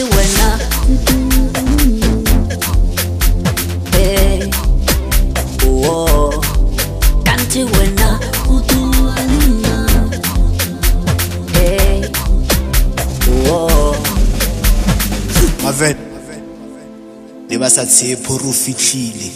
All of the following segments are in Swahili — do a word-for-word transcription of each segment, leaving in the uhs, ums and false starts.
wena hey oh kanti wena utualina hey oh Mavet le ba sa tshepo ro fitlhile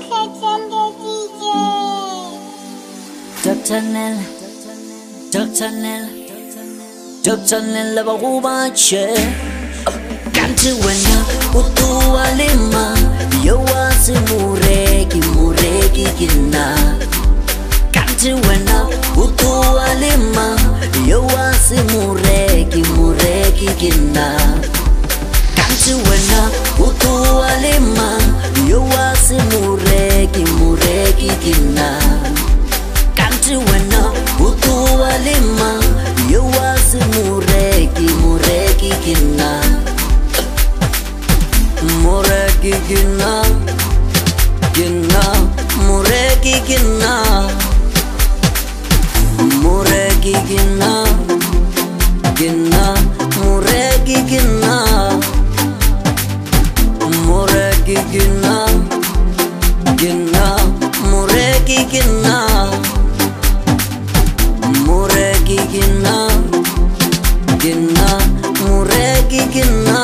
Doctor Nel Doctor Nel Doctor Nel ba go ba che kanti wena utualima yo wase mureki mureki kina kanti wena utualima yo wase mureki mureki kina kanti wena utualima yo wase mureki mureki kina kanti wena utualima yo wase mureki mureki kina mureki kina kina mureki kina mureki kina kina mureki kina mureki kina kina mureki kina mureki kina kina mureki kina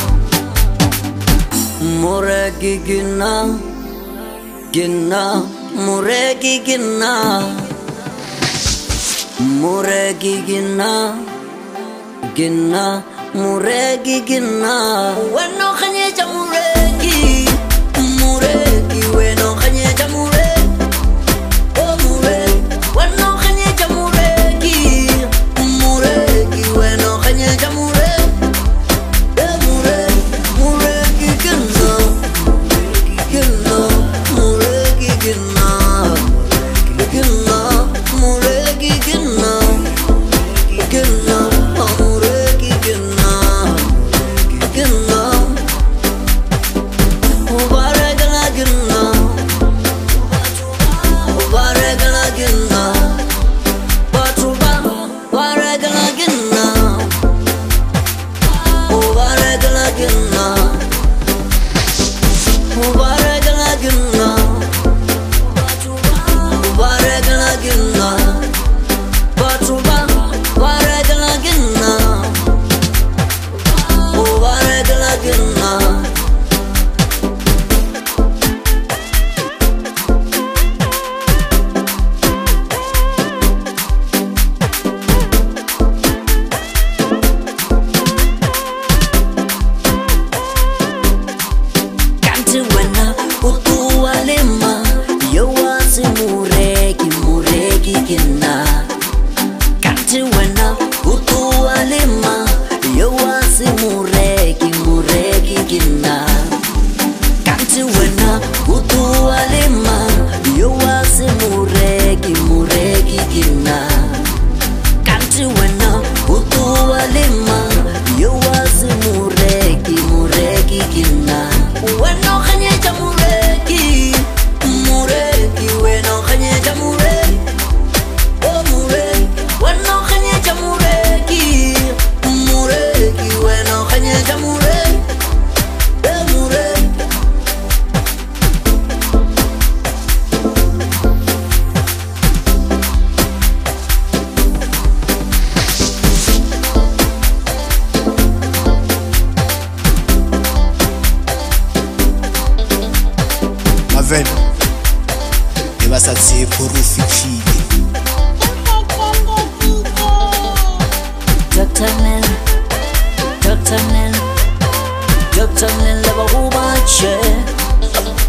mureki kina kina mureki kina mureki kina kina mureki kina weno khanye cha mureki mureki weno khanye cha mureki oh mureki weno khanye cha mureki mureki weno khanye cha mureki eh mureki mureki kina kina mureki kina kina mureki kina kina mureki kina kina ubaregana kina ubaregana kina batuba ubaregana kina ubaregana kina ubaregana kina ubaregana kina batuba ubaregana kina ubaregana kina kanti wena utualima yo wase mureki mureki kina kanti wena utualima yo wase mureki mureki kina kanti wena utualima yo wase mureki mureki kina kanti wena utualima yo wase mureki mureki kina weno khanye cha mureki mureki weno khanye cha mureki oh mureki weno khanye cha mureki mureki weno khanye cha mureki eh mureki Mavet le ba sa tshepo ro fitlhile Doctor Nel Doctor Nel Doctor Nel ba go ba che